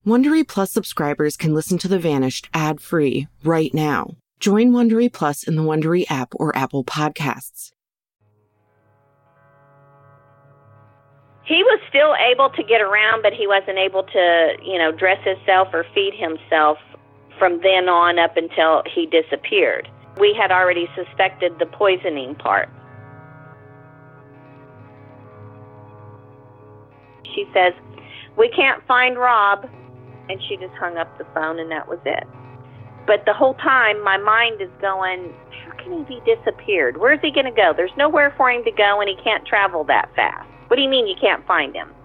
Wondery Plus subscribers can listen to The Vanished ad-free right now. Join Wondery Plus in the Wondery app or Apple Podcasts. He was still able to get around, but he wasn't able to, dress himself or feed himself from then on up until he disappeared. We had already suspected the poisoning part. She says, "We can't find Rob." And she just hung up the phone, and that was it. But the whole time, my mind is going, how can he be disappeared? Where's he going to go? There's nowhere for him to go, and he can't travel that fast. What do you mean you can't find him?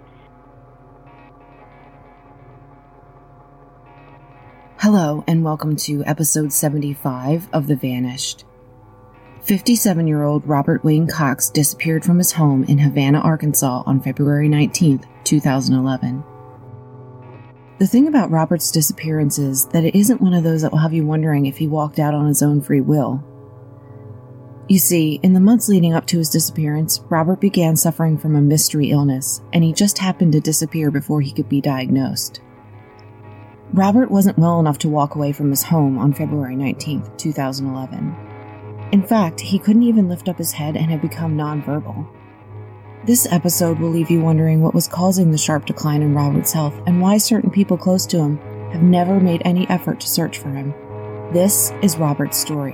Hello, and welcome to episode 75 of The Vanished. 57-year-old Robert Wayne Cox disappeared from his home in Havana, Arkansas on February 19th, 2011. The thing about Robert's disappearance is that it isn't one of those that will have you wondering if he walked out on his own free will. You see, in the months leading up to his disappearance, Robert began suffering from a mystery illness, and he just happened to disappear before he could be diagnosed. Robert wasn't well enough to walk away from his home on February 19th, 2011. In fact, he couldn't even lift up his head and had become nonverbal. This episode will leave you wondering what was causing the sharp decline in Robert's health and why certain people close to him have never made any effort to search for him. This is Robert's story.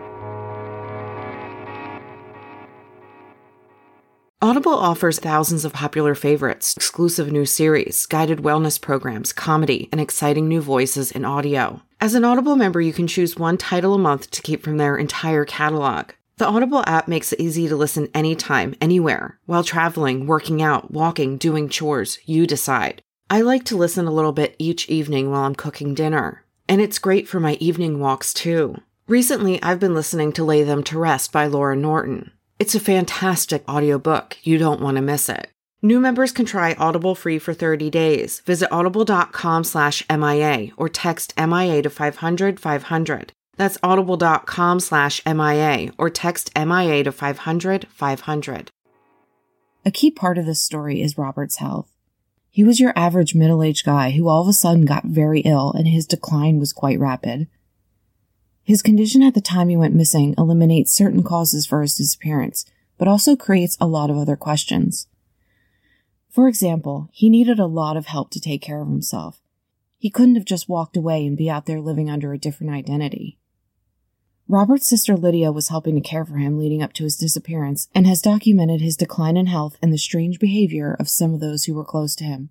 Audible offers thousands of popular favorites, exclusive new series, guided wellness programs, comedy, and exciting new voices in audio. As an Audible member, you can choose one title a month to keep from their entire catalog. The Audible app makes it easy to listen anytime, anywhere. While traveling, working out, walking, doing chores, you decide. I like to listen a little bit each evening while I'm cooking dinner. And it's great for my evening walks, too. Recently, I've been listening to Lay Them to Rest by Laura Norton. It's a fantastic audiobook. You don't want to miss it. New members can try Audible free for 30 days. Visit audible.com/MIA or text MIA to 500-500. That's audible.com/MIA or text MIA to 500-500. A key part of this story is Robert's health. He was your average middle-aged guy who all of a sudden got very ill, and his decline was quite rapid. His condition at the time he went missing eliminates certain causes for his disappearance, but also creates a lot of other questions. For example, he needed a lot of help to take care of himself. He couldn't have just walked away and be out there living under a different identity. Robert's sister Lydia was helping to care for him leading up to his disappearance and has documented his decline in health and the strange behavior of some of those who were close to him.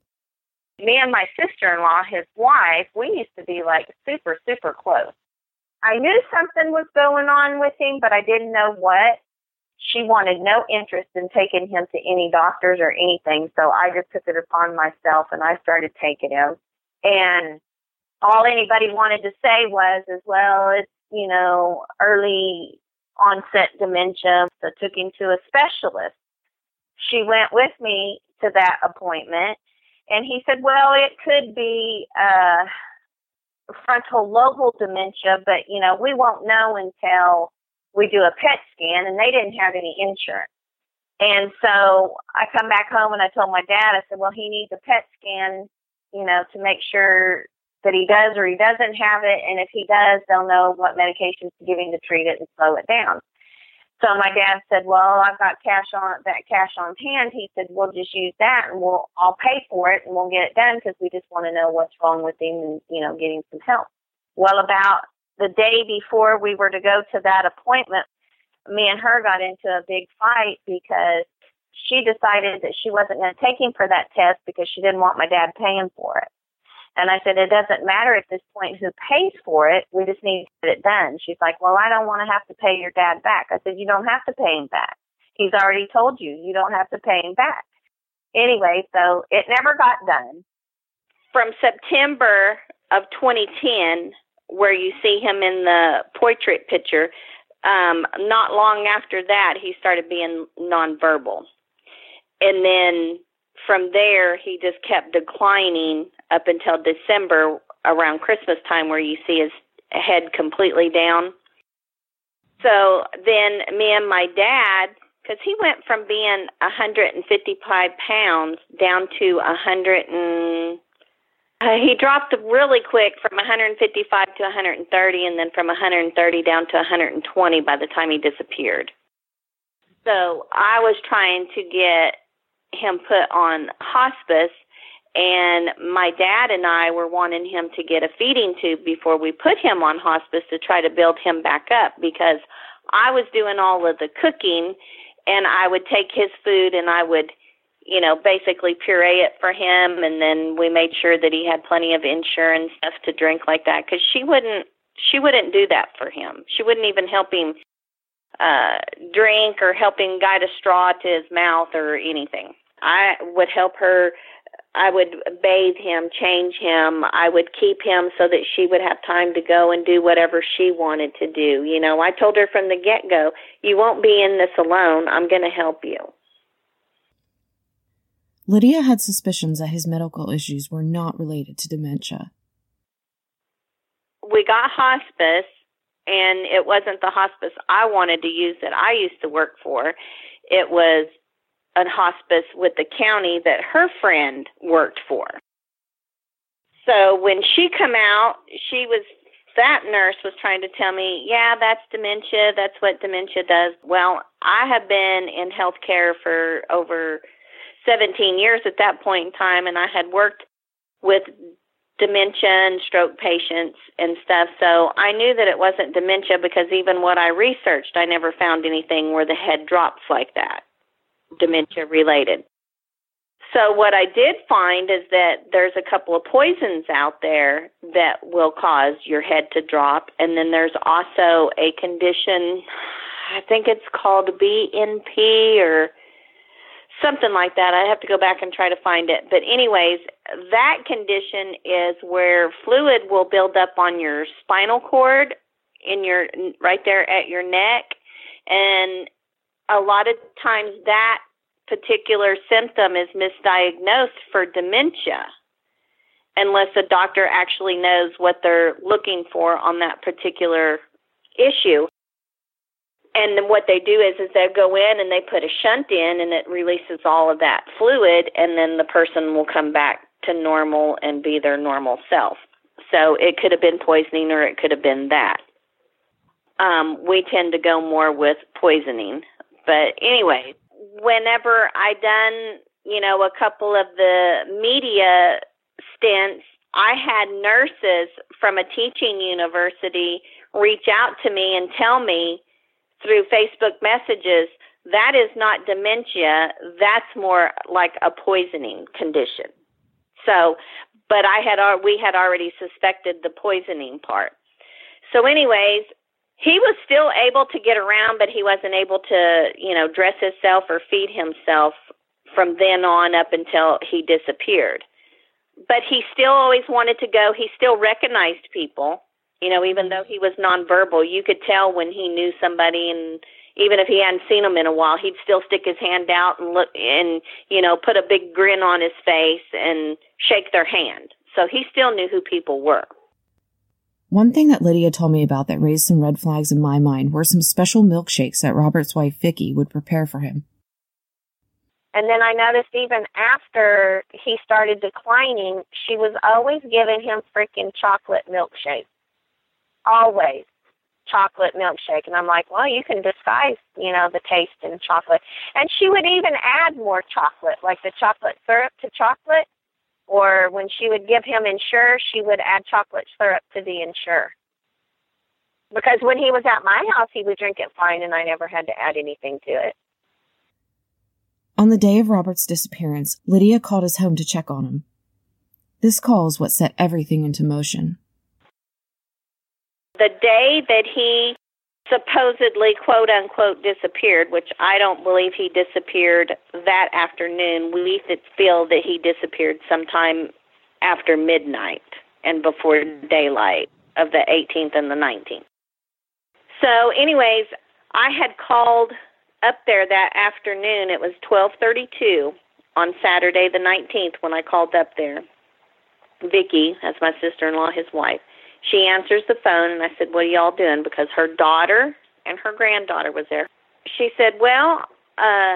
Me and my sister-in-law, his wife, we used to be like super, super close. I knew something was going on with him, but I didn't know what. She wanted no interest in taking him to any doctors or anything, so I just took it upon myself and I started taking him. And all anybody wanted to say was, it's, early onset dementia, so took him to a specialist. She went with me to that appointment, and he said, well, it could be frontal lobal dementia, but, we won't know until we do a PET scan, and they didn't have any insurance. And so I come back home and I told my dad, I said, well, he needs a PET scan, to make sure that he does or he doesn't have it. And if he does, they'll know what medications to give him to treat it and slow it down. So my dad said, well, I've got cash on hand. He said, we'll just use that and I'll pay for it and we'll get it done because we just want to know what's wrong with him and, getting some help. Well, about the day before we were to go to that appointment, me and her got into a big fight because she decided that she wasn't going to take him for that test because she didn't want my dad paying for it. And I said, it doesn't matter at this point who pays for it. We just need to get it done. She's like, well, I don't want to have to pay your dad back. I said, you don't have to pay him back. He's already told you, you don't have to pay him back. Anyway, so it never got done. From September of 2010, where you see him in the portrait picture, not long after that, he started being nonverbal. And then from there, he just kept declining up until December, around Christmas time, where you see his head completely down. So then me and my dad, because he went from being 155 pounds down to 100 and He dropped really quick from 155 to 130, and then from 130 down to 120 by the time he disappeared. So I was trying to get him put on hospice, and my dad and I were wanting him to get a feeding tube before we put him on hospice to try to build him back up, because I was doing all of the cooking, and I would take his food and I would, basically puree it for him, and then we made sure that he had plenty of insurance stuff to drink like that, because she wouldn't do that for him. She wouldn't even help him drink or help him guide a straw to his mouth or anything. I would help her. I would bathe him, change him. I would keep him so that she would have time to go and do whatever she wanted to do. I told her from the get-go, you won't be in this alone. I'm going to help you. Lydia had suspicions that his medical issues were not related to dementia. We got hospice, and it wasn't the hospice I wanted to use that I used to work for. It was a hospice with the county that her friend worked for. So when she come out, that nurse was trying to tell me, yeah, that's dementia. That's what dementia does. Well, I have been in healthcare for over 17 years at that point in time, and I had worked with dementia and stroke patients and stuff, so I knew that it wasn't dementia, because even what I researched, I never found anything where the head drops like that, dementia related. So what I did find is that there's a couple of poisons out there that will cause your head to drop, and then there's also a condition, I think it's called BNP or something like that. I have to go back and try to find it. But anyways, that condition is where fluid will build up on your spinal cord, right there at your neck. And a lot of times that particular symptom is misdiagnosed for dementia, unless a doctor actually knows what they're looking for on that particular issue. And then what they do is they go in and they put a shunt in, and it releases all of that fluid, and then the person will come back to normal and be their normal self. So it could have been poisoning, or it could have been that. We tend to go more with poisoning. But anyway, whenever I done, a couple of the media stints, I had nurses from a teaching university reach out to me and tell me through Facebook messages, that is not dementia, that's more like a poisoning condition. So, but we had already suspected the poisoning part. So anyways, he was still able to get around, but he wasn't able to, dress himself or feed himself from then on up until he disappeared. But he still always wanted to go. He still recognized people. Even though he was nonverbal, you could tell when he knew somebody, and even if he hadn't seen them in a while, he'd still stick his hand out and look and, put a big grin on his face and shake their hand. So he still knew who people were. One thing that Lydia told me about that raised some red flags in my mind were some special milkshakes that Robert's wife, Vicki, would prepare for him. And then I noticed even after he started declining, she was always giving him freaking chocolate milkshake. Always chocolate milkshake. And I'm like, well, you can disguise, the taste in chocolate. And she would even add more chocolate, like the chocolate syrup to chocolate. Or when she would give him Ensure, she would add chocolate syrup to the Ensure. Because when he was at my house, he would drink it fine, and I never had to add anything to it. On the day of Robert's disappearance, Lydia called his home to check on him. This call is what set everything into motion. The day that he supposedly, quote-unquote, disappeared, which I don't believe he disappeared that afternoon. We feel that he disappeared sometime after midnight and before daylight of the 18th and the 19th. So anyways, I had called up there that afternoon. It was 12:32 on Saturday the 19th when I called up there. Vicki, that's my sister-in-law, his wife. She answers the phone, and I said, what are y'all doing? Because her daughter and her granddaughter was there. She said, well,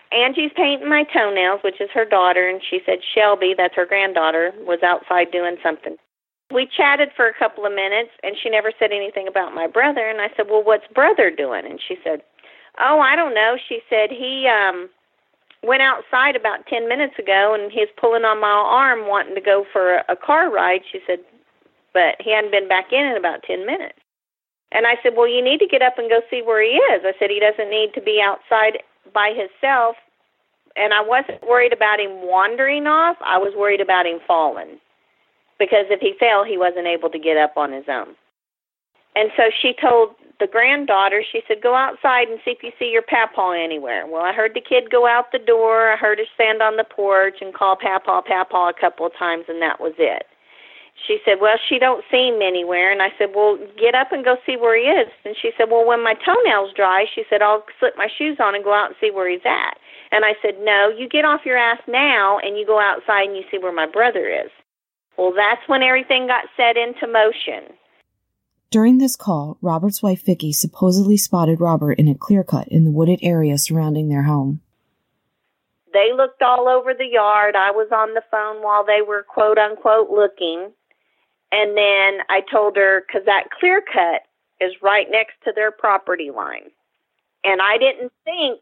Angie's painting my toenails, which is her daughter, and she said Shelby, that's her granddaughter, was outside doing something. We chatted for a couple of minutes, and she never said anything about my brother, and I said, well, what's brother doing? And she said, oh, I don't know. She said he went outside about 10 minutes ago, and he's pulling on my arm wanting to go for a car ride. She said, but he hadn't been back in about 10 minutes. And I said, well, you need to get up and go see where he is. I said, he doesn't need to be outside by himself. And I wasn't worried about him wandering off. I was worried about him falling. Because if he fell, he wasn't able to get up on his own. And so she told the granddaughter, she said, go outside and see if you see your papaw anywhere. Well, I heard the kid go out the door. I heard her stand on the porch and call papaw, papaw a couple of times, and that was it. She said, well, she don't see him anywhere. And I said, well, get up and go see where he is. And she said, well, when my toenails dry, she said, I'll slip my shoes on and go out and see where he's at. And I said, no, you get off your ass now and you go outside and you see where my brother is. Well, that's when everything got set into motion. During this call, Robert's wife Vicki supposedly spotted Robert in a clear-cut in the wooded area surrounding their home. They looked all over the yard. I was on the phone while they were quote-unquote looking. And then I told her, because that clear-cut is right next to their property line. And I didn't think,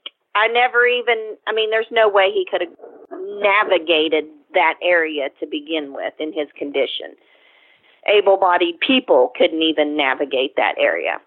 there's no way he could have navigated that area to begin with in his condition. Able-bodied people couldn't even navigate that area.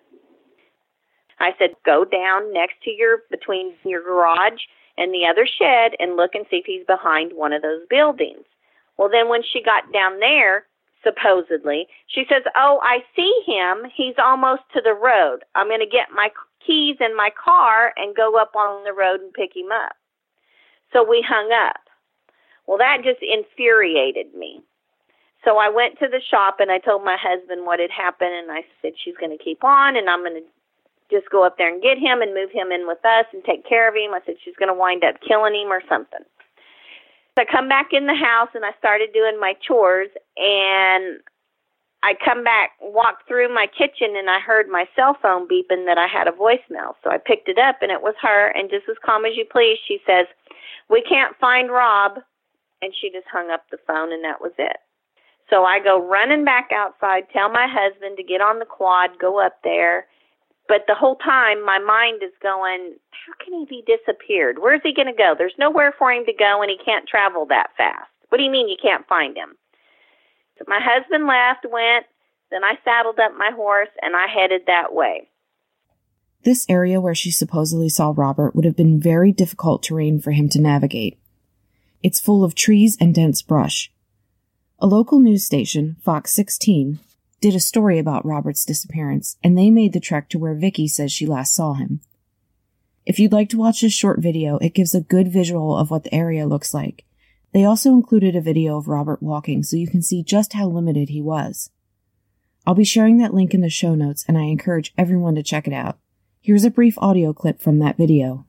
I said, go down between your garage and the other shed and look and see if he's behind one of those buildings. Well, then when she got down there, supposedly, she says, oh, I see him. He's almost to the road. I'm going to get my keys in my car and go up on the road and pick him up. So we hung up. Well, that just infuriated me. So I went to the shop and I told my husband what had happened, and I said, she's going to keep on, and I'm going to just go up there and get him and move him in with us and take care of him. I said, she's going to wind up killing him or something. So I come back in the house and I started doing my chores, and I come back, walked through my kitchen, and I heard my cell phone beeping that I had a voicemail. So I picked it up, and it was her, and just as calm as you please, she says, we can't find Rob. And she just hung up the phone, and that was it. So I go running back outside, tell my husband to get on the quad, go up there. But the whole time, my mind is going, how can he be disappeared? Where's he going to go? There's nowhere for him to go, and he can't travel that fast. What do you mean you can't find him? So my husband left, went, then I saddled up my horse, and I headed that way. This area where she supposedly saw Robert would have been very difficult terrain for him to navigate. It's full of trees and dense brush. A local news station, Fox 16, did a story about Robert's disappearance, and they made the trek to where Vicki says she last saw him. If you'd like to watch this short video, it gives a good visual of what the area looks like. They also included a video of Robert walking so you can see just how limited he was. I'll be sharing that link in the show notes, and I encourage everyone to check it out. Here's a brief audio clip from that video.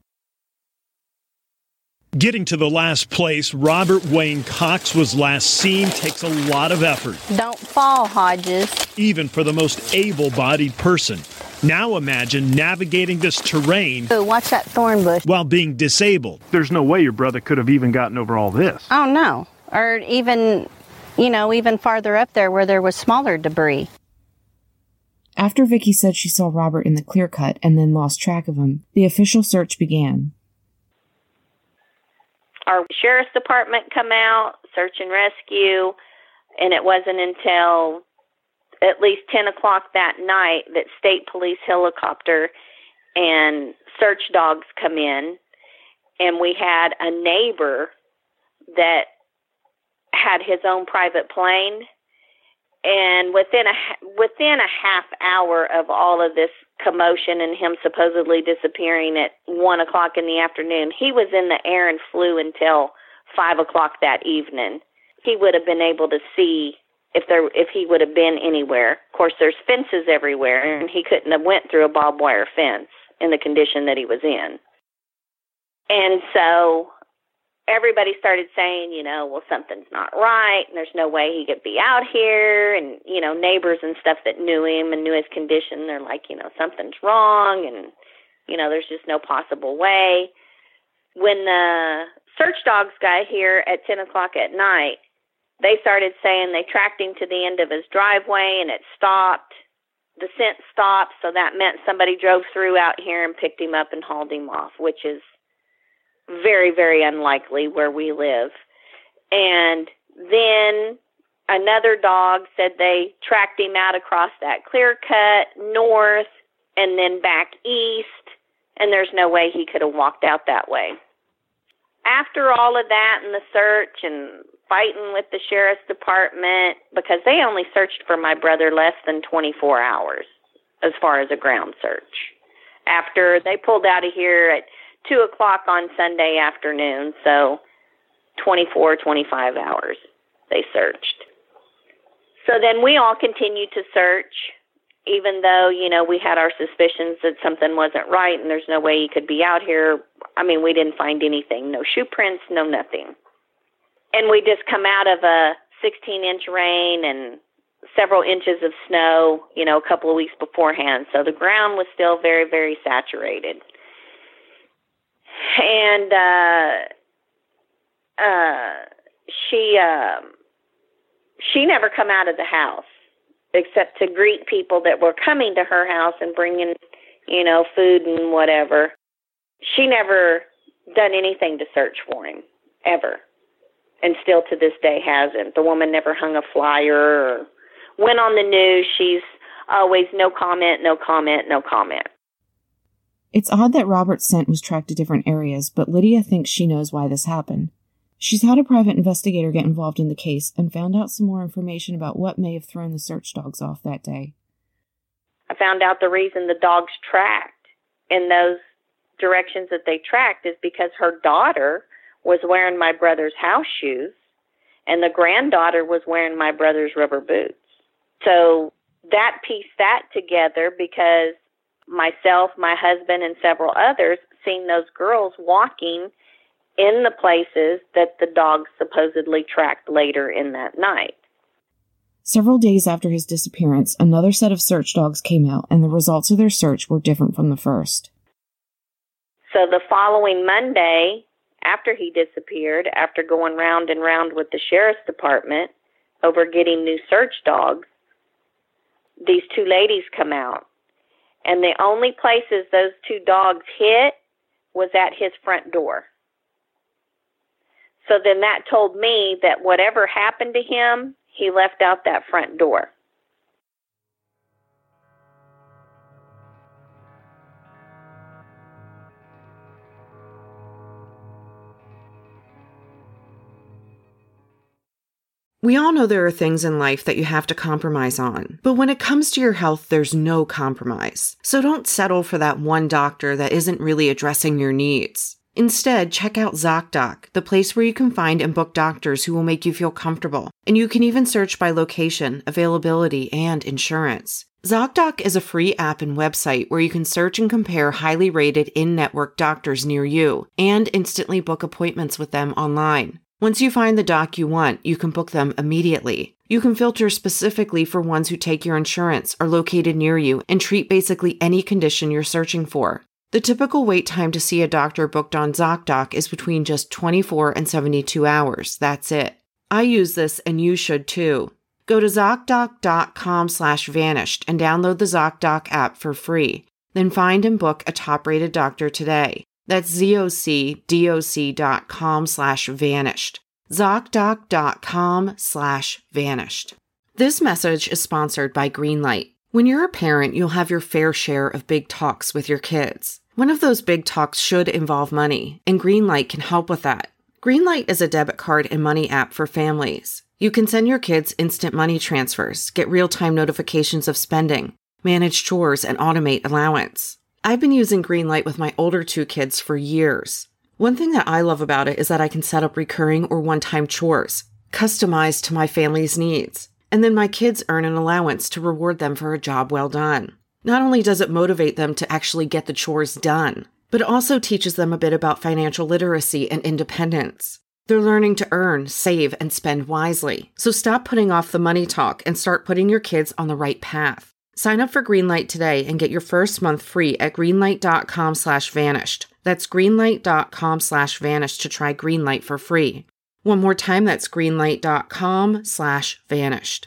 Getting to the last place Robert Wayne Cox was last seen takes a lot of effort. Don't fall, Hodges. Even for the most able-bodied person. Now imagine navigating this terrain. Ooh, watch that thorn bush. While being disabled. There's no way your brother could have even gotten over all this. Oh, no. Or even farther up there where there was smaller debris. After Vicki said she saw Robert in the clear cut and then lost track of him, the official search began. Our sheriff's department come out, search and rescue, and it wasn't until at least 10 o'clock that night that state police helicopter and search dogs come in, and we had a neighbor that had his own private plane, and within a half hour of all of this commotion and him supposedly disappearing at 1 o'clock in the afternoon, he was in the air and flew until 5 o'clock that evening. He would have been able to see if he would have been anywhere. Of course, there's fences everywhere, and he couldn't have went through a barbed wire fence in the condition that he was in. And so everybody started saying, well, something's not right, and there's no way he could be out here. And, neighbors and stuff that knew him and knew his condition, they're like, something's wrong, and, there's just no possible way. When the search dogs got here at 10 o'clock at night, they started saying they tracked him to the end of his driveway and it stopped. The scent stopped, so that meant somebody drove through out here and picked him up and hauled him off, which is very, very unlikely where we live. And then another dog said they tracked him out across that clear cut north and then back east, and there's no way he could have walked out that way. After all of that and the search and fighting with the sheriff's department, because they only searched for my brother less than 24 hours as far as a ground search. After they pulled out of here at 2 o'clock on Sunday afternoon, so 24, 25 hours they searched. So then we all continued to search, even though, we had our suspicions that something wasn't right and there's no way he could be out here. I mean, we didn't find anything, no shoe prints, no nothing. And we just come out of a 16-inch rain and several inches of snow, a couple of weeks beforehand. So the ground was still very, very saturated. And she never come out of the house except to greet people that were coming to her house and bringing, food and whatever. She never done anything to search for him, ever. And still to this day hasn't. The woman never hung a flyer or went on the news. She's always no comment, no comment, no comment. It's odd that Robert's scent was tracked to different areas, but Lydia thinks she knows why this happened. She's had a private investigator get involved in the case and found out some more information about what may have thrown the search dogs off that day. I found out the reason the dogs tracked in those directions that they tracked is because her daughter was wearing my brother's house shoes and the granddaughter was wearing my brother's rubber boots. So that pieced that together because myself, my husband, and several others seen those girls walking in the places that the dogs supposedly tracked later in that night. Several days after his disappearance, another set of search dogs came out, and the results of their search were different from the first. So the following Monday, after he disappeared, after going round and round with the sheriff's department over getting new search dogs, these two ladies come out. And the only places those two dogs hit was at his front door. So then that told me that whatever happened to him, he left out that front door. We all know there are things in life that you have to compromise on, but when it comes to your health, there's no compromise. So don't settle for that one doctor that isn't really addressing your needs. Instead, check out ZocDoc, the place where you can find and book doctors who will make you feel comfortable. And you can even search by location, availability, and insurance. ZocDoc is a free app and website where you can search and compare highly rated in-network doctors near you and instantly book appointments with them online. Once you find the doc you want, you can book them immediately. You can filter specifically for ones who take your insurance, are located near you, and treat basically any condition you're searching for. The typical wait time to see a doctor booked on ZocDoc is between just 24 and 72 hours. That's it. I use this and you should too. Go to ZocDoc.com/vanished and download the ZocDoc app for free. Then find and book a top-rated doctor today. That's ZocDoc.com/vanished. ZocDoc.com/vanished. This message is sponsored by Greenlight. When you're a parent, you'll have your fair share of big talks with your kids. One of those big talks should involve money, and Greenlight can help with that. Greenlight is a debit card and money app for families. You can send your kids instant money transfers, get real-time notifications of spending, manage chores, and automate allowance. I've been using Greenlight with my older two kids for years. One thing that I love about it is that I can set up recurring or one-time chores, customized to my family's needs. And then my kids earn an allowance to reward them for a job well done. Not only does it motivate them to actually get the chores done, but it also teaches them a bit about financial literacy and independence. They're learning to earn, save, and spend wisely. So stop putting off the money talk and start putting your kids on the right path. Sign up for Greenlight today and get your first month free at greenlight.com/vanished. That's greenlight.com/vanish to try Greenlight for free. One more time, that's greenlight.com/vanished.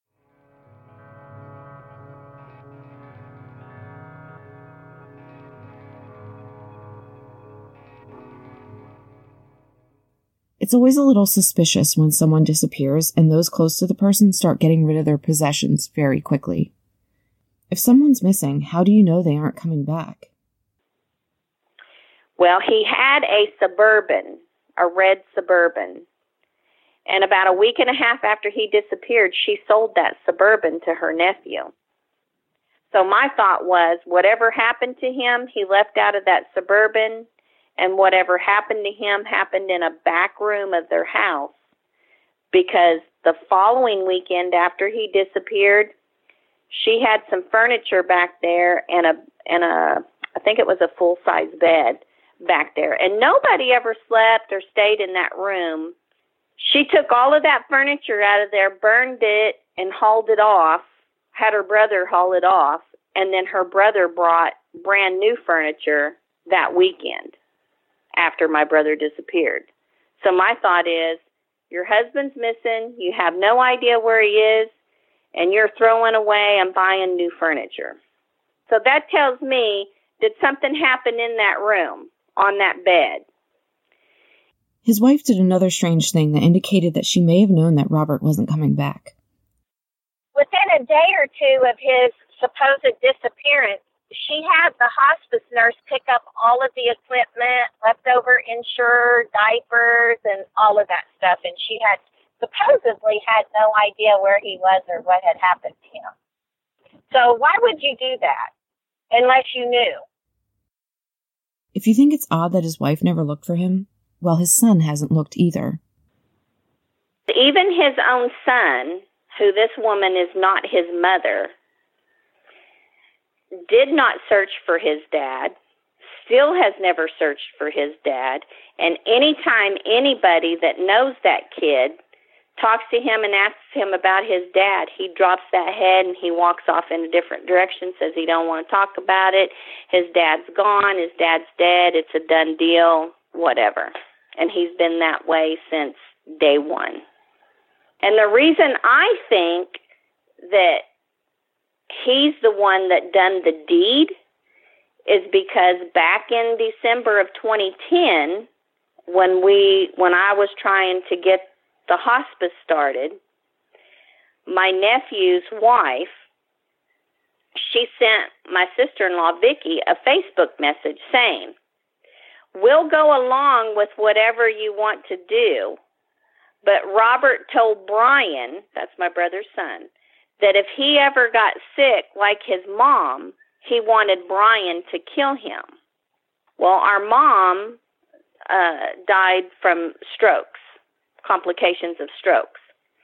It's always a little suspicious when someone disappears and those close to the person start getting rid of their possessions very quickly. If someone's missing, how do you know they aren't coming back? Well, he had a Suburban, a red Suburban. And about a week and a half after he disappeared, she sold that Suburban to her nephew. So my thought was, whatever happened to him, he left out of that Suburban, and whatever happened to him happened in a back room of their house. Because the following weekend after he disappeared, she had some furniture back there and a I think it was a full-size bed back there. And nobody ever slept or stayed in that room. She took all of that furniture out of there, burned it, and hauled it off, had her brother haul it off, and then her brother brought brand new furniture that weekend after my brother disappeared. So my thought is, your husband's missing, you have no idea where he is, and you're throwing away and buying new furniture. So that tells me, did something happen in that room, on that bed? His wife did another strange thing that indicated that she may have known that Robert wasn't coming back. Within a day or two of his supposed disappearance, she had the hospice nurse pick up all of the equipment, leftover insured diapers, and all of that stuff. And she had supposedly had no idea where he was or what had happened to him. So why would you do that unless you knew? If you think it's odd that his wife never looked for him, well, his son hasn't looked either. Even his own son, who this woman is not his mother, did not search for his dad, still has never searched for his dad, and anytime anybody that knows that kid talks to him and asks him about his dad, he drops that head and he walks off in a different direction, says he don't want to talk about it. His dad's gone, his dad's dead, it's a done deal, whatever. And he's been that way since day one. And the reason I think that he's the one that done the deed is because back in December of 2010, when I was trying to get the hospice started, my nephew's wife, she sent my sister-in-law, Vicki, a Facebook message saying, "We'll go along with whatever you want to do, but Robert told Brian," that's my brother's son, "that if he ever got sick like his mom, he wanted Brian to kill him." Well, our mom died from strokes, complications of strokes.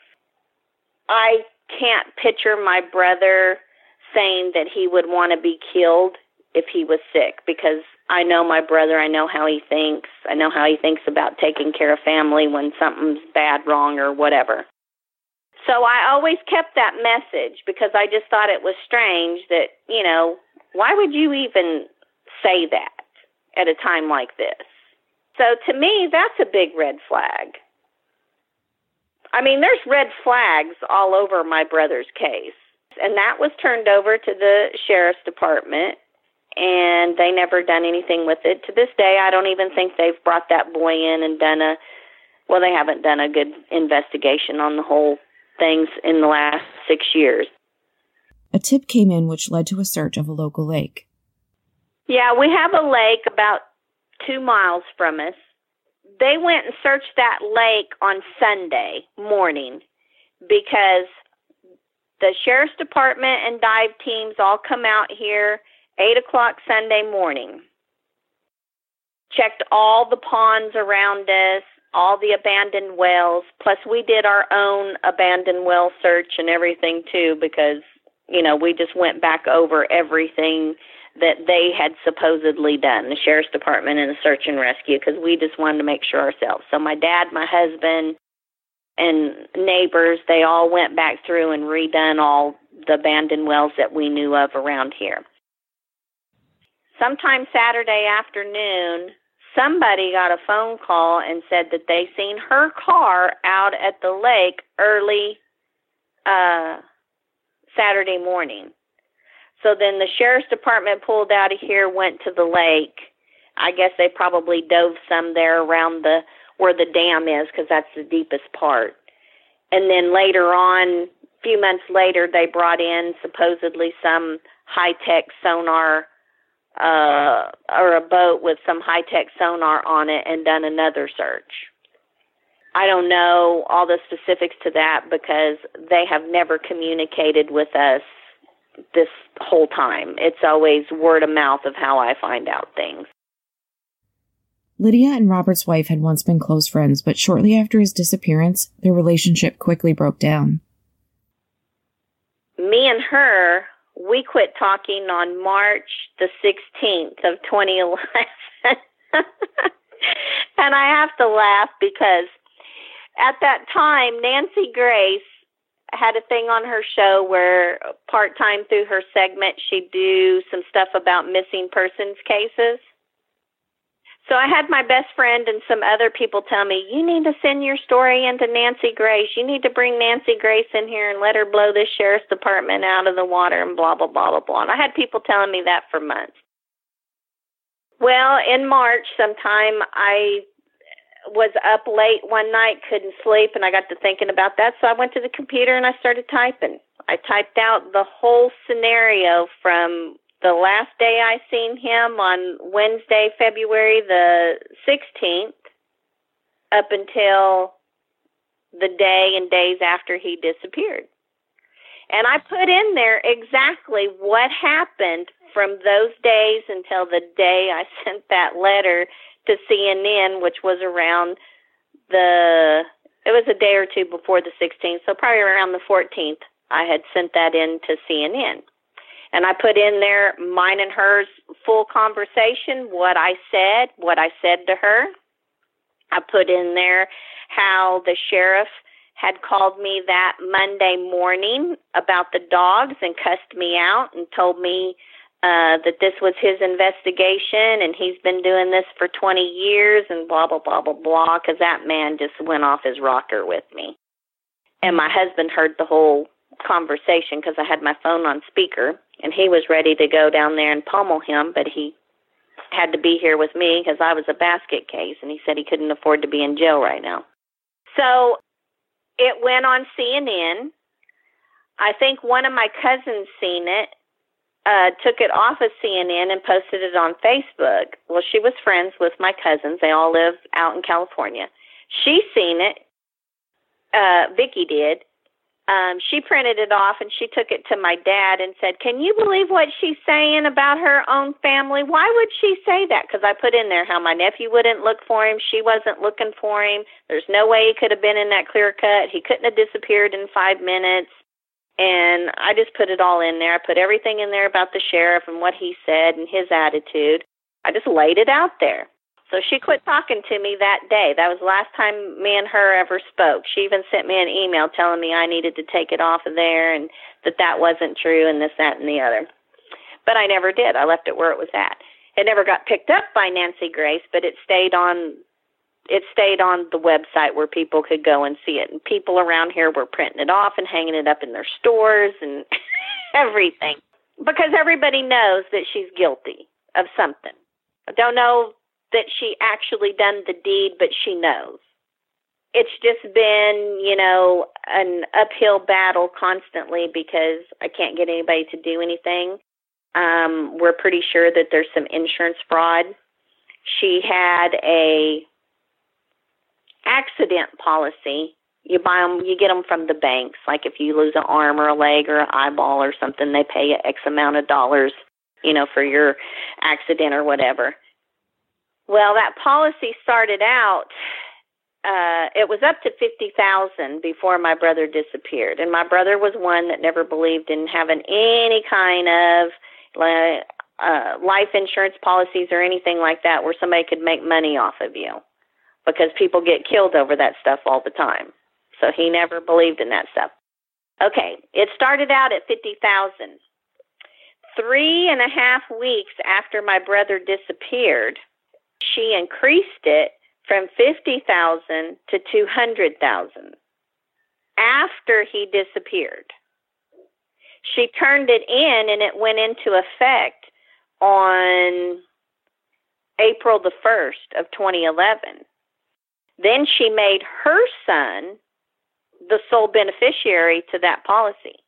I can't picture my brother saying that he would want to be killed if he was sick, because I know my brother, I know how he thinks. I know how he thinks about taking care of family when something's bad, wrong, or whatever. So I always kept that message because I just thought it was strange that, why would you even say that at a time like this? So to me, that's a big red flag. I mean, there's red flags all over my brother's case. And that was turned over to the sheriff's department, and they never done anything with it. To this day, I don't even think they've brought that boy in and they haven't done a good investigation on the whole things in the last 6 years. A tip came in which led to a search of a local lake. Yeah, we have a lake about 2 miles from us. They went and searched that lake on Sunday morning because the sheriff's department and dive teams all come out here 8 o'clock Sunday morning. Checked all the ponds around us, all the abandoned wells, plus we did our own abandoned well search and everything too because, we just went back over everything that they had supposedly done, the sheriff's department and the search and rescue, because we just wanted to make sure ourselves. So my dad, my husband, and neighbors, they all went back through and redone all the abandoned wells that we knew of around here. sometime Saturday afternoon, somebody got a phone call and said that they seen her car out at the lake early Saturday morning. So then the sheriff's department pulled out of here, went to the lake. I guess they probably dove some there around where the dam is, because that's the deepest part. And then later on, a few months later, they brought in supposedly some high-tech sonar or a boat with some high-tech sonar on it and done another search. I don't know all the specifics to that because they have never communicated with us this whole time. It's always word of mouth of how I find out things. Lydia and Robert's wife had once been close friends, but shortly after his disappearance, their relationship quickly broke down. Me and her, we quit talking on March the 16th of 2011. And I have to laugh because at that time, Nancy Grace had a thing on her show where part-time through her segment, she'd do some stuff about missing persons cases. So I had my best friend and some other people tell me, you need to send your story into Nancy Grace. You need to bring Nancy Grace in here and let her blow this sheriff's department out of the water and blah, blah, blah, blah, blah. And I had people telling me that for months. Well, in March sometime, I was up late one night, couldn't sleep, and I got to thinking about that. So I went to the computer and I started typing. I typed out the whole scenario from the last day I seen him on Wednesday, February the 16th, up until the day and days after he disappeared. And I put in there exactly what happened from those days until the day I sent that letter to CNN, which was around it was a day or two before the 16th, so probably around the 14th, I had sent that in to CNN. And I put in there mine and hers full conversation, what I said to her. I put in there how the sheriff had called me that Monday morning about the dogs and cussed me out and told me that this was his investigation and he's been doing this for 20 years and blah, blah, blah, blah, blah, because that man just went off his rocker with me. And my husband heard the whole conversation because I had my phone on speaker, and he was ready to go down there and pummel him, but he had to be here with me because I was a basket case, and he said he couldn't afford to be in jail right now. So it went on CNN. I think one of my cousins seen it, took it off of CNN and posted it on Facebook. Well, she was friends with my cousins. They all live out in California. She seen it. Vicky did. She printed it off and she took it to my dad and said, can you believe what she's saying about her own family? Why would she say that? Because I put in there how my nephew wouldn't look for him. She wasn't looking for him. There's no way he could have been in that clear cut. He couldn't have disappeared in 5 minutes. And I just put it all in there. I put everything in there about the sheriff and what he said and his attitude. I just laid it out there. So she quit talking to me that day. That was the last time me and her ever spoke. She even sent me an email telling me I needed to take it off of there and that wasn't true and this, that, and the other. But I never did. I left it where it was at. It never got picked up by Nancy Grace, but it stayed on the website where people could go and see it. And people around here were printing it off and hanging it up in their stores and everything. Because everybody knows that she's guilty of something. I don't know that she actually done the deed, but she knows. It's just been, an uphill battle constantly because I can't get anybody to do anything. We're pretty sure that there's some insurance fraud. She had a accident policy. You buy them, you get them from the banks. Like if you lose an arm or a leg or an eyeball or something, they pay you X amount of dollars, for your accident or whatever. Well, that policy started out, it was up to $50,000 before my brother disappeared. And my brother was one that never believed in having any kind of life insurance policies or anything like that where somebody could make money off of you, because people get killed over that stuff all the time. So he never believed in that stuff. Okay, it started out at $50,000. 3.5 weeks after my brother disappeared, she increased it from $50,000 to $200,000 after he disappeared. She turned it in, and it went into effect on April the 1st of 2011. Then she made her son the sole beneficiary to that policy.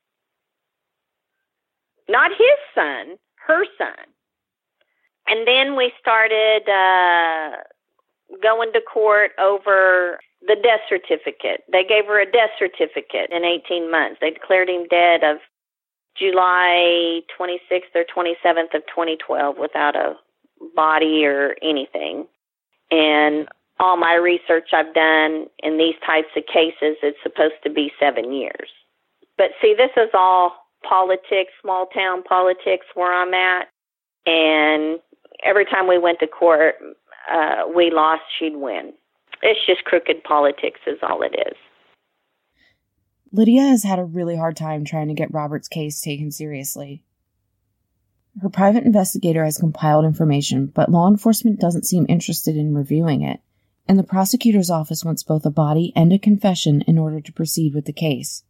Not his son, her son. And then we started going to court over the death certificate. They gave her a death certificate in 18 months. They declared him dead of July 26th or 27th of 2012 without a body or anything. And all my research I've done in these types of cases, it's supposed to be 7 years. But see, this is all politics, small town politics where I'm at. And every time we went to court, we lost, she'd win. It's just crooked politics is all it is. Lydia has had a really hard time trying to get Robert's case taken seriously. Her private investigator has compiled information, but law enforcement doesn't seem interested in reviewing it, and the prosecutor's office wants both a body and a confession in order to proceed with the case.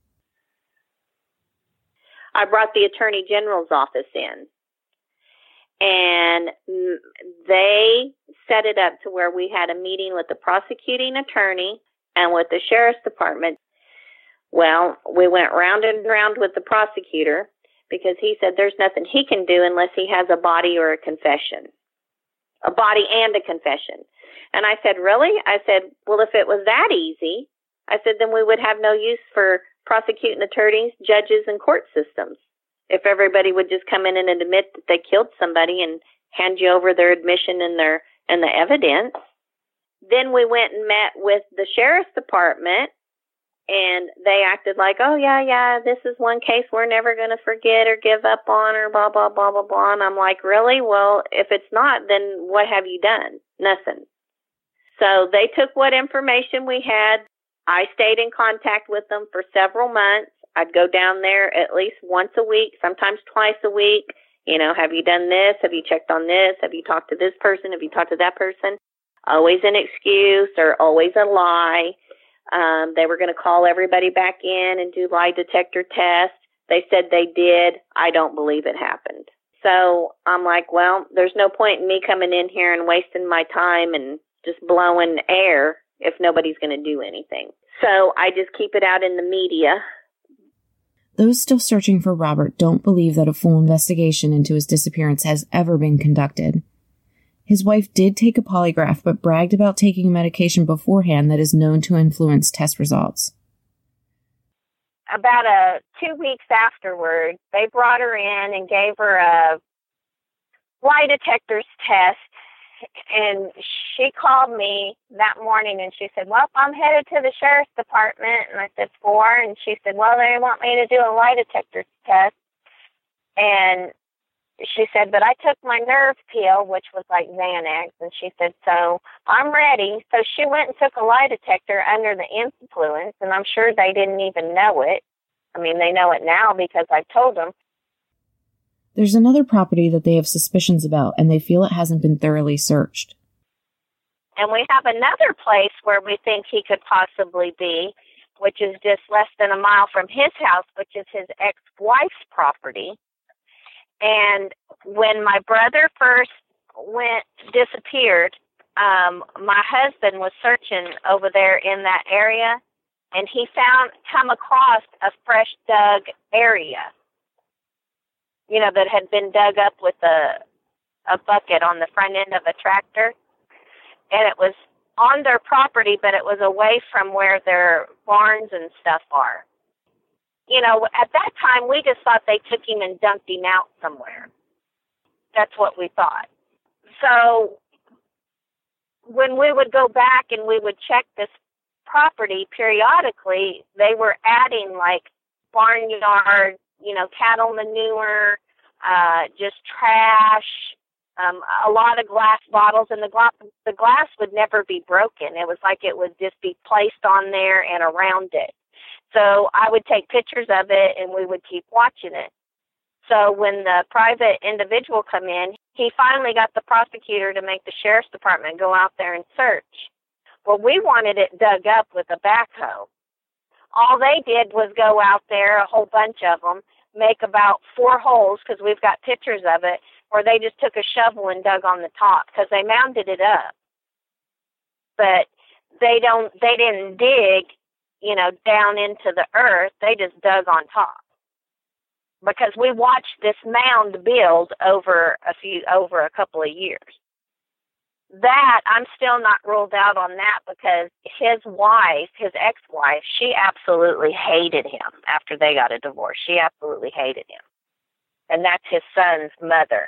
I brought the Attorney General's office in, and they set it up to where we had a meeting with the prosecuting attorney and with the sheriff's department. Well, we went round and round with the prosecutor because he said there's nothing he can do unless he has a body or a confession. A body and a confession. And I said, really? I said, well, if it was that easy, I said, then we would have no use for prosecuting attorneys, judges, and court systems. If everybody would just come in and admit that they killed somebody and hand you over their admission and the evidence. Then we went and met with the sheriff's department, and they acted like, oh, yeah, this is one case we're never going to forget or give up on or blah, blah, blah, blah, blah. And I'm like, really? Well, if it's not, then what have you done? Nothing. So they took what information we had. I stayed in contact with them for several months. I'd go down there at least once a week, sometimes twice a week. You know, have you done this? Have you checked on this? Have you talked to this person? Have you talked to that person? Always an excuse or always a lie. They were going to call everybody back in and do lie detector tests. They said they did. I don't believe it happened. So I'm like, well, there's no point in me coming in here and wasting my time and just blowing air if nobody's going to do anything. So I just keep it out in the media. Those still searching for Robert don't believe that a full investigation into his disappearance has ever been conducted. His wife did take a polygraph, but bragged about taking a medication beforehand that is known to influence test results. About 2 weeks afterward, they brought her in and gave her a lie detector's test. And she called me that morning and she said, well, I'm headed to the sheriff's department. And I said, for? And she said, well, they want me to do a lie detector test. And she said, but I took my nerve pill, which was like Xanax. And she said, so I'm ready. So she went and took a lie detector under the influence. And I'm sure they didn't even know it. I mean, they know it now because I told them. There's another property that they have suspicions about, and they feel it hasn't been thoroughly searched. And we have another place where we think he could possibly be, which is just less than a mile from his house, which is his ex-wife's property. And when my brother first disappeared, my husband was searching over there in that area, and he come across a fresh dug area, you know, that had been dug up with a bucket on the front end of a tractor. And it was on their property, but it was away from where their barns and stuff are. You know, at that time, we just thought they took him and dumped him out somewhere. That's what we thought. So when we would go back and we would check this property periodically, they were adding like barnyard, you know, cattle manure, just trash, a lot of glass bottles, and the glass would never be broken. It was like it would just be placed on there and around it. So I would take pictures of it, and we would keep watching it. So when the private individual come in, he finally got the prosecutor to make the sheriff's department go out there and search. Well, we wanted it dug up with a backhoe. All they did was go out there, a whole bunch of them, make about 4 holes, because we've got pictures of it, where they just took a shovel and dug on the top, because they mounded it up. But they didn't dig, down into the earth. They just dug on top. Because we watched this mound build over a couple of years. That, I'm still not ruled out on that, because his ex-wife, she absolutely hated him after they got a divorce. She absolutely hated him. And that's his son's mother.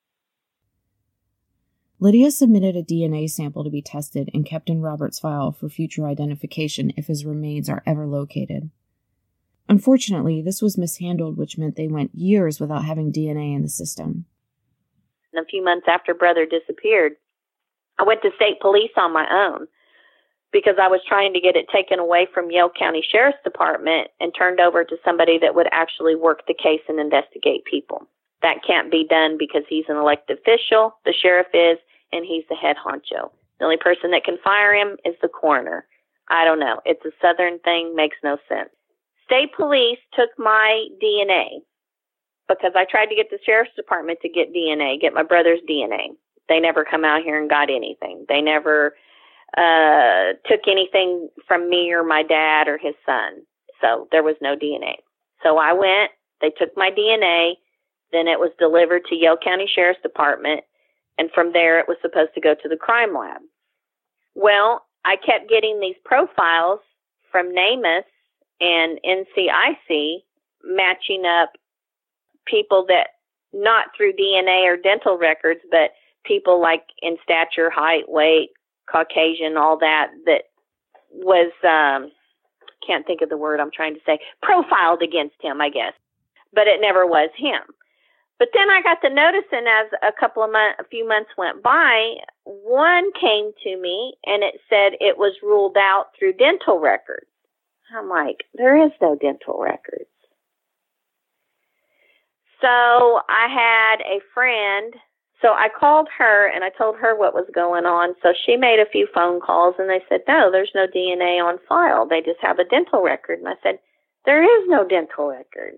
Lydia submitted a DNA sample to be tested and kept in Robert's file for future identification if his remains are ever located. Unfortunately, this was mishandled, which meant they went years without having DNA in the system. And a few months after brother disappeared, I went to state police on my own because I was trying to get it taken away from Yale County Sheriff's Department and turned over to somebody that would actually work the case and investigate people. That can't be done because he's an elected official, the sheriff is, and he's the head honcho. The only person that can fire him is the coroner. I don't know. It's a Southern thing, makes no sense. State police took my DNA because I tried to get the sheriff's department to get DNA, get my brother's DNA. They never come out here and got anything. They never took anything from me or my dad or his son. So there was no DNA. So I went, they took my DNA, then it was delivered to Yale County Sheriff's Department, and from there it was supposed to go to the crime lab. Well, I kept getting these profiles from NamUs and NCIC matching up people that, not through DNA or dental records, but people like in stature, height, weight, Caucasian, all that was, can't think of the word I'm trying to say, profiled against him, I guess. But it never was him. But then I got the notice, and as a few months went by, one came to me, and it said it was ruled out through dental records. I'm like, there is no dental records. So I had a friend, so I called her, and I told her what was going on. So she made a few phone calls, and they said, no, there's no DNA on file. They just have a dental record. And I said, there is no dental record.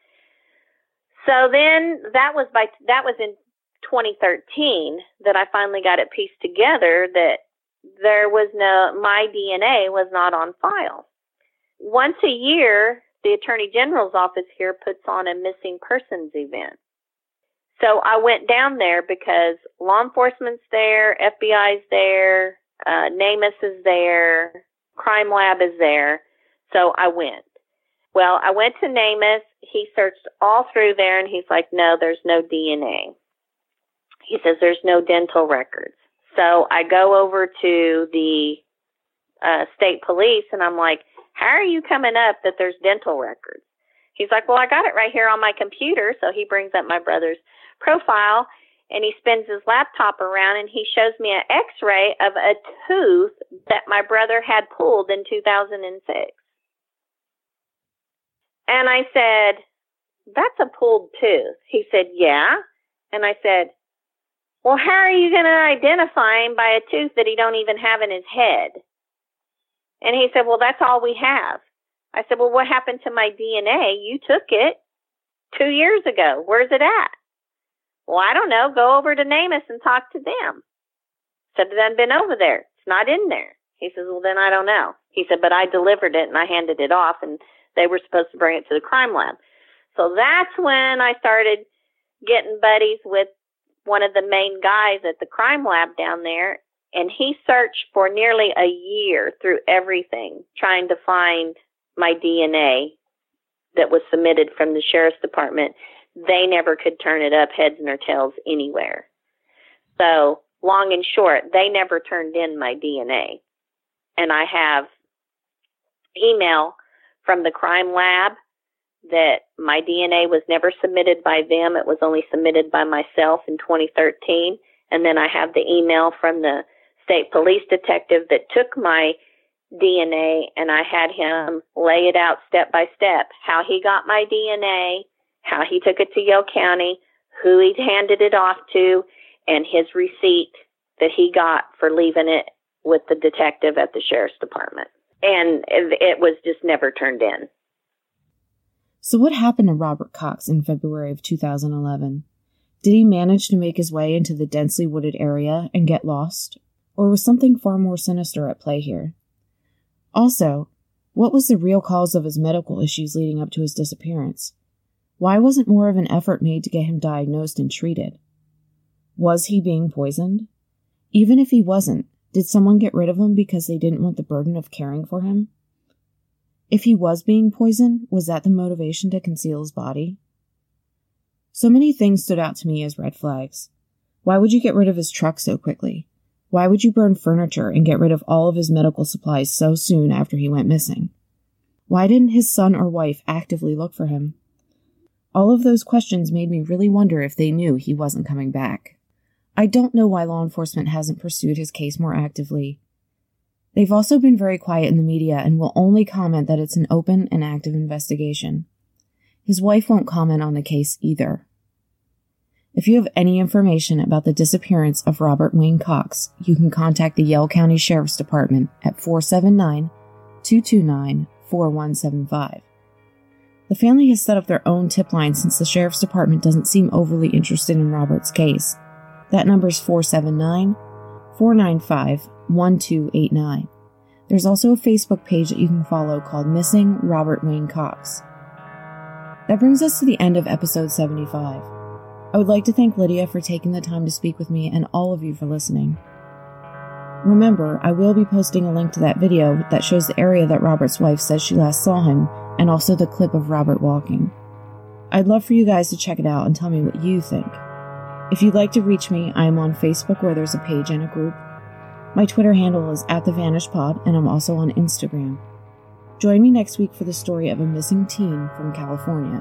So then that was in 2013 that I finally got it pieced together that my DNA was not on file. Once a year, the Attorney General's office here puts on a missing persons event. So I went down there because law enforcement's there, FBI's there, NamUs is there, Crime Lab is there. So I went. Well, I went to NamUs. He searched all through there, and he's like, no, there's no DNA. He says there's no dental records. So I go over to the state police, and I'm like, how are you coming up that there's dental records? He's like, well, I got it right here on my computer. So he brings up my brother's profile, and he spins his laptop around, and he shows me an x-ray of a tooth that my brother had pulled in 2006. And I said, that's a pulled tooth. He said, yeah. And I said, well, how are you going to identify him by a tooth that he don't even have in his head? And he said, well, that's all we have. I said, well, what happened to my DNA? You took it 2 years ago. Where's it at? Well, I don't know. Go over to NamUs and talk to them. Said it hadn't been over there. It's not in there. He says, well, then I don't know. He said, but I delivered it and I handed it off, and they were supposed to bring it to the crime lab. So that's when I started getting buddies with one of the main guys at the crime lab down there, and he searched for nearly a year through everything, trying to find my DNA that was submitted from the sheriff's department. They never could turn it up heads nor tails anywhere. So long and short, they never turned in my DNA. And I have email from the crime lab that my DNA was never submitted by them. It was only submitted by myself in 2013. And then I have the email from the state police detective that took my DNA, and I had him lay it out step by step, how he got my DNA, how he took it to Yale County, who he handed it off to, and his receipt that he got for leaving it with the detective at the sheriff's department. And it was just never turned in. So what happened to Robert Cox in February of 2011? Did he manage to make his way into the densely wooded area and get lost? Or was something far more sinister at play here? Also, what was the real cause of his medical issues leading up to his disappearance? Why wasn't more of an effort made to get him diagnosed and treated? Was he being poisoned? Even if he wasn't, did someone get rid of him because they didn't want the burden of caring for him? If he was being poisoned, was that the motivation to conceal his body? So many things stood out to me as red flags. Why would you get rid of his truck so quickly? Why would you burn furniture and get rid of all of his medical supplies so soon after he went missing? Why didn't his son or wife actively look for him? All of those questions made me really wonder if they knew he wasn't coming back. I don't know why law enforcement hasn't pursued his case more actively. They've also been very quiet in the media and will only comment that it's an open and active investigation. His wife won't comment on the case either. If you have any information about the disappearance of Robert Wayne Cox, you can contact the Yale County Sheriff's Department at 479-229-4175. The family has set up their own tip line since the Sheriff's Department doesn't seem overly interested in Robert's case. That number is 479-495-1289. There's also a Facebook page that you can follow called Missing Robert Wayne Cox. That brings us to the end of episode 75. I would like to thank Lydia for taking the time to speak with me and all of you for listening. Remember, I will be posting a link to that video that shows the area that Robert's wife says she last saw him, and also the clip of Robert walking. I'd love for you guys to check it out and tell me what you think. If you'd like to reach me, I am on Facebook where there's a page and a group. My Twitter handle is @TheVanishedPod, and I'm also on Instagram. Join me next week for the story of a missing teen from California.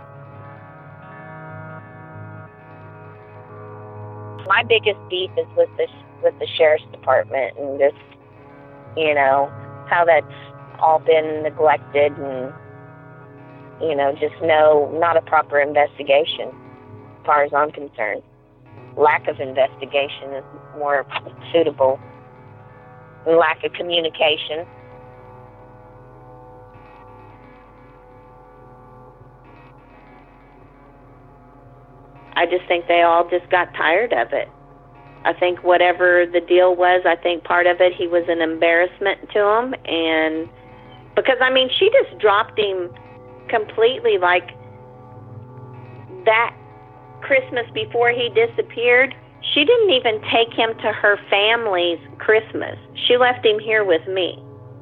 My biggest beef is with the sheriff's department and just, how that's all been neglected and, not a proper investigation as far as I'm concerned. Lack of investigation is more suitable and lack of communication. I just think they all just got tired of it. I think whatever the deal was, I think part of it, he was an embarrassment to him. And because, she just dropped him completely. Like that Christmas before he disappeared, she didn't even take him to her family's Christmas. She left him here with me.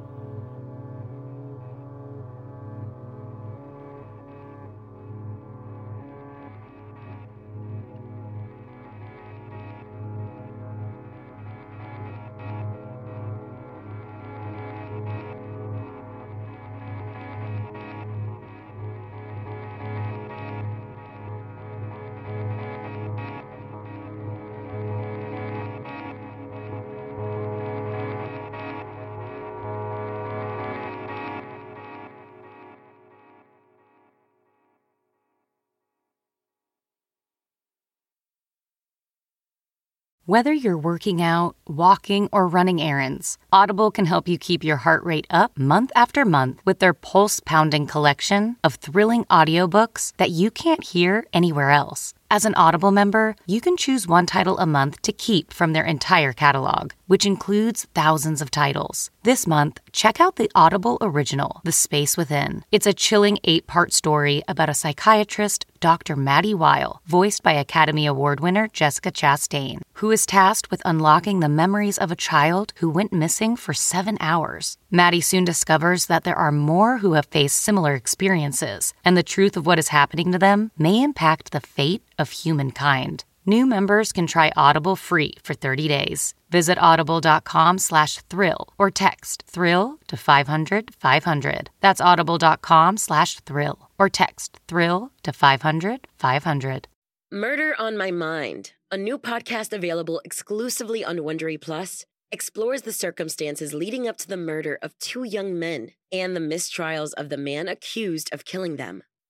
Whether you're working out, walking, or running errands, Audible can help you keep your heart rate up month after month with their pulse-pounding collection of thrilling audiobooks that you can't hear anywhere else. As an Audible member, you can choose one title a month to keep from their entire catalog, which includes thousands of titles. This month, check out the Audible original, The Space Within. It's a chilling 8-part story about a psychiatrist, Dr. Maddie Weil, voiced by Academy Award winner Jessica Chastain, who is tasked with unlocking the memories of a child who went missing for 7 hours. Maddie soon discovers that there are more who have faced similar experiences, and the truth of what is happening to them may impact the fate of humankind. New members can try Audible free for 30 days. Visit audible.com/thrill or text thrill to 500-500. That's audible.com/thrill or text thrill to 500-500. Murder on My Mind, a new podcast available exclusively on Wondery Plus, explores the circumstances leading up to the murder of 2 young men and the mistrials of the man accused of killing them.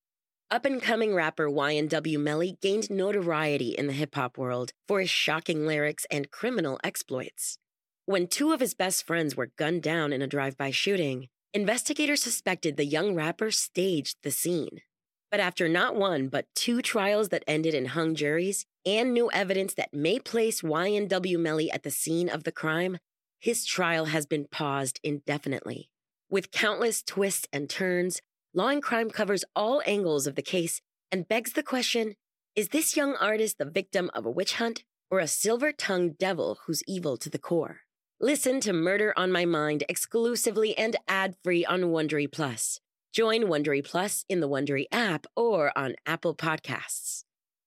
Up-and-coming rapper YNW Melly gained notoriety in the hip-hop world for his shocking lyrics and criminal exploits. When two of his best friends were gunned down in a drive-by shooting, investigators suspected the young rapper staged the scene. But after not one but two trials that ended in hung juries and new evidence that may place YNW Melly at the scene of the crime, his trial has been paused indefinitely. With countless twists and turns, Law & Crime covers all angles of the case and begs the question, is this young artist the victim of a witch hunt or a silver-tongued devil who's evil to the core? Listen to Murder on My Mind exclusively and ad-free on Wondery Plus. Join Wondery Plus in the Wondery app or on Apple Podcasts.